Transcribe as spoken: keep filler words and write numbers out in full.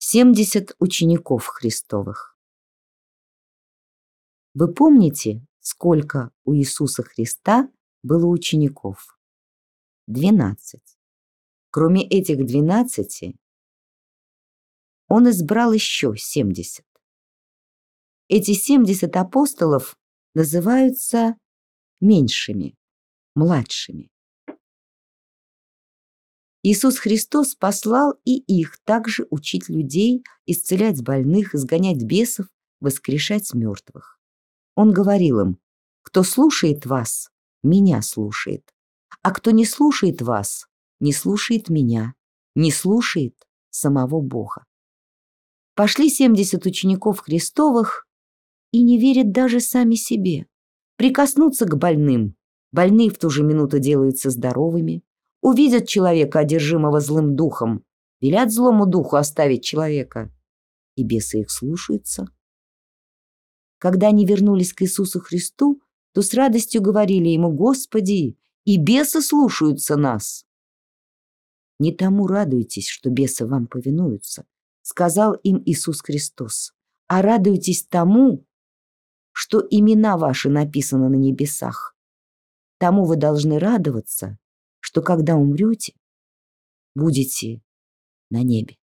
семьдесят учеников Христовых. Вы помните, сколько у Иисуса Христа было учеников? Двенадцать. Кроме этих двенадцати, Он избрал еще семьдесят. Эти семьдесят апостолов называются меньшими, младшими. Иисус Христос послал и их также учить людей, исцелять больных, изгонять бесов, воскрешать мертвых. Он говорил им: кто слушает вас, меня слушает, а кто не слушает вас, не слушает меня, не слушает самого Бога. Пошли семьдесят учеников Христовых и не верят даже сами себе. Прикоснуться к больным, больные в ту же минуту делаются здоровыми. Увидят человека, одержимого злым духом, велят злому духу оставить человека, и бесы их слушаются. Когда они вернулись к Иисусу Христу, то с радостью говорили Ему: «Господи, и бесы слушаются нас». «Не тому радуйтесь, что бесы вам повинуются», — сказал им Иисус Христос, «а радуйтесь тому, что имена ваши написаны на небесах. Тому вы должны радоваться, что когда умрете, будете на небе».